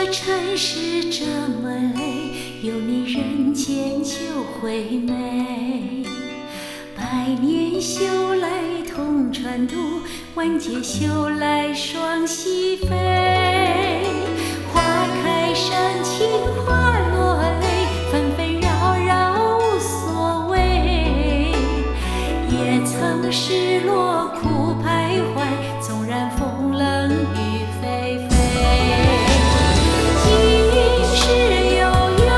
尘世这么累，有你人间就会美。百年修来同船渡，万劫修来双栖飞。花开山青花落泪，纷纷扰扰无所谓。也曾失落苦徘徊，纵然风冷雨霏霏。今世有缘，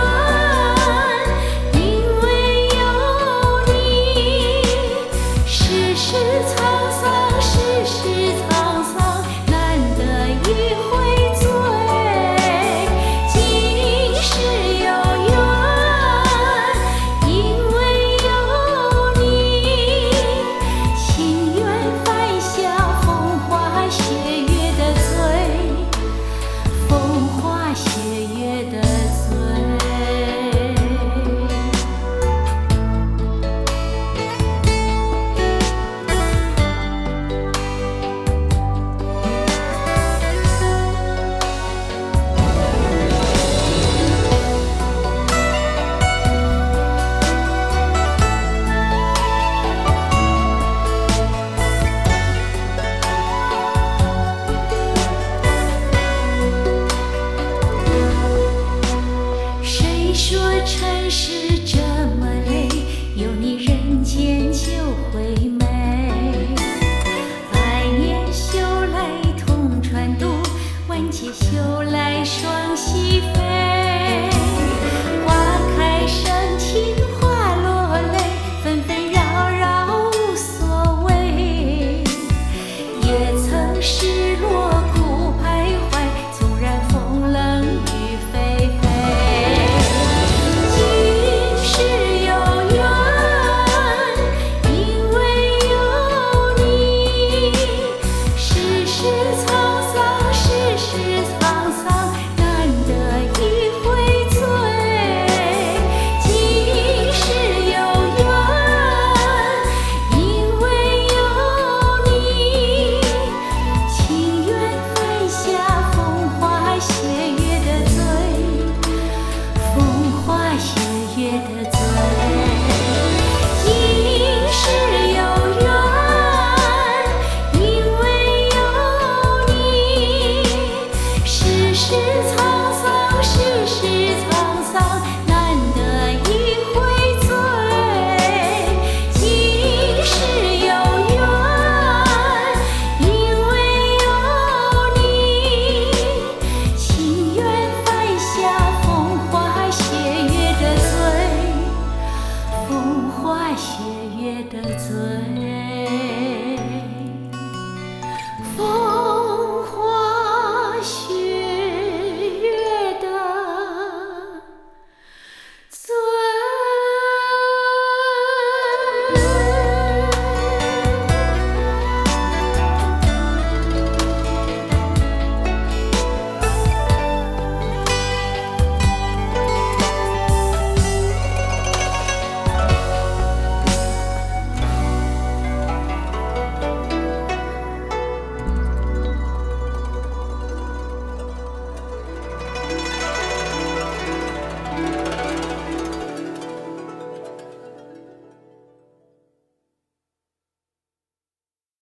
因为有你。世事沧桑，世事沧桑，难得一回醉。今世有缘，因为有你。情愿犯下风花雪月的罪，风花雪月的罪。谁说尘世这么累，有你人间就会美。百年修来同船渡，万劫修来双栖飞。花开山青花落泪，纷纷扰扰无所谓。也曾失